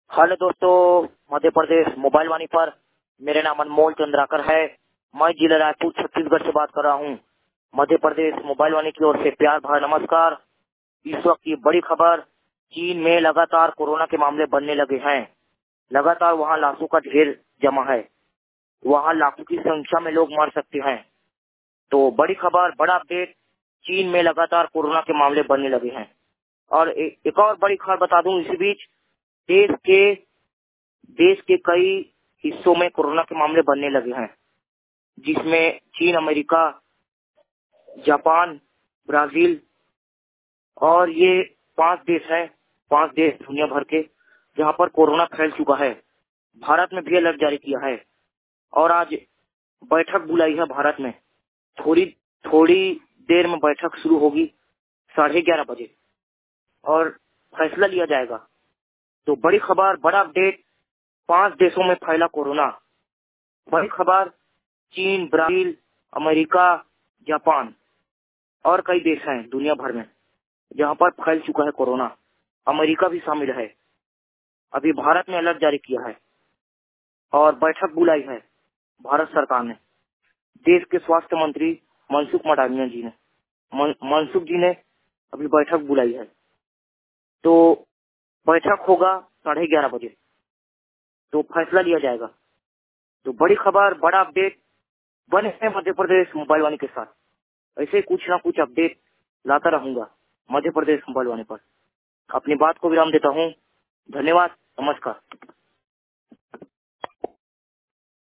Hello दोस्तों, Madhya Pradesh mobile वाणी पर मेरा नाम अनमोल चंद्राकर है। मैं जिला रायपुर छत्तीसगढ़ से बात कर रहा हूँ। मध्य प्रदेश मोबाइल वाणी की ओर से प्यार भरा नमस्कार। इस वक्त की बड़ी खबर, चीन में लगातार कोरोना के मामले बढ़ने लगे हैं। लगातार वहाँ लाशों का ढेर जमा है। वहाँ लाखों की संख्या में लोग मर सकते हैं। तो बड़ी खबर, बड़ा अपडेट, चीन में लगातार कोरोना के मामले बढ़ने लगे हैं। और एक और बड़ी खबर बता दूं इसी बीच, देश के कई हिस्सों में कोरोना के मामले बढ़ने लगे हैं, जिसमें चीन, अमेरिका, जापान, ब्राजील और ये 5 देश हैं। 5 देश दुनिया भर के जहां पर कोरोना फैल चुका है। भारत में भी अलर्ट जारी किया है और आज बैठक बुलाई है भारत में। थोड़ी थोड़ी देर में बैठक शुरू होगी 11:30 बजे और फैसला लिया जाएगा। तो बड़ी खबर, बड़ा अपडेट, 5 देशों में फैला कोरोना। बड़ी खबर, चीन, ब्राजील, अमेरिका, जापान और कई देश हैं दुनिया भर में जहां पर फैल चुका है कोरोना। अमेरिका भी शामिल है। अभी भारत ने अलर्ट जारी किया है और बैठक बुलाई है भारत सरकार ने। देश के स्वास्थ्य मंत्री मनसुख मंडाविया जी ने मनसुख जी ने अभी बैठक बुलाई है। तो बैठक होगा 11:30 बजे, तो फैसला लिया जाएगा। तो बड़ी खबर, बड़ा अपडेट, बने हैं मध्य प्रदेश मोबाइल वाणी के साथ। ऐसे कुछ ना कुछ अपडेट लाता रहूंगा मध्य प्रदेश मोबाइल वाणी पर। अपनी बात को विराम देता हूँ। धन्यवाद, नमस्कार।